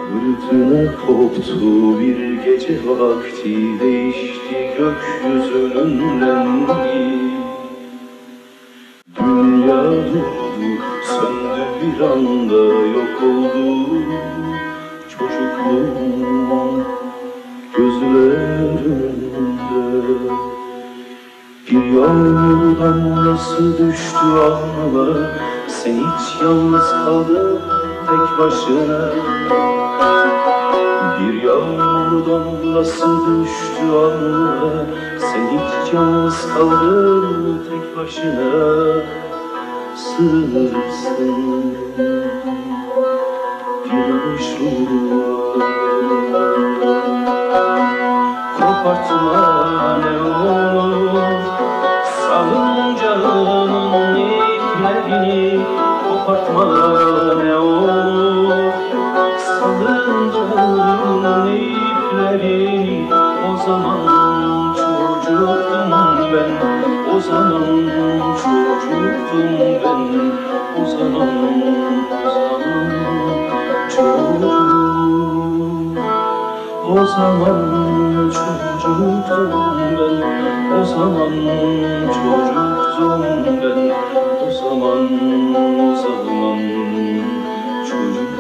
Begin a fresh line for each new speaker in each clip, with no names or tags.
Fırtına koptu bir gece vakti, değişti gökyüzünün rengi. Dünya durdu, söndü bir anda, yok oldu çocukluğum gözlerinde. Bir yağmur damlası düştü alnıma, sen hiç yalnız kaldın tek başına. Bir yağmur damlası düştü alnıma, sen hiç yalnız kaldın tek başına. Sığınırsın bir boşluğa, kopartma ne olur salıncağının iplerini, kopartma ne olur salıncağının iplerini. O zaman çocuktum ben, o zaman çocuktum ben, o zaman çocuk. O zaman çocuktum ben, o zaman çocuktum ben, o zaman çocuk.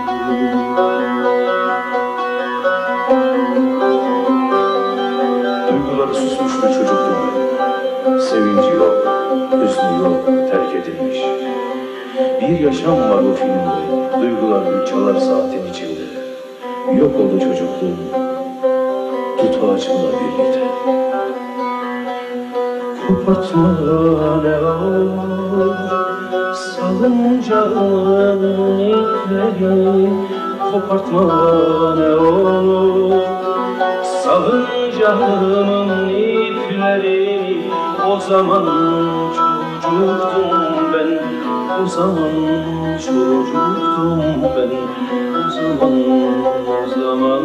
Duyguları susmuş bir çocuktum ben. Sevinci yok, hüznü yok, terk edilmiş. Bir yaşam var o filmde, duygular çalar saatin içinde. Yok oldu çocukluğum, tut ağacımla birlikte. Kopartma ne olur salıncağının ipleri, kopartma ne olur salıncağının ipleri. O zaman çocuktum ben, o zaman çocuktum ben, o zaman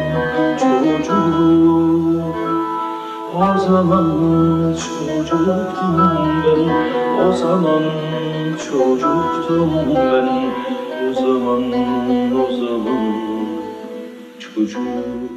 çocuk. O zaman çocuktum ben, o zaman çocuktum ben, o zaman çocuk.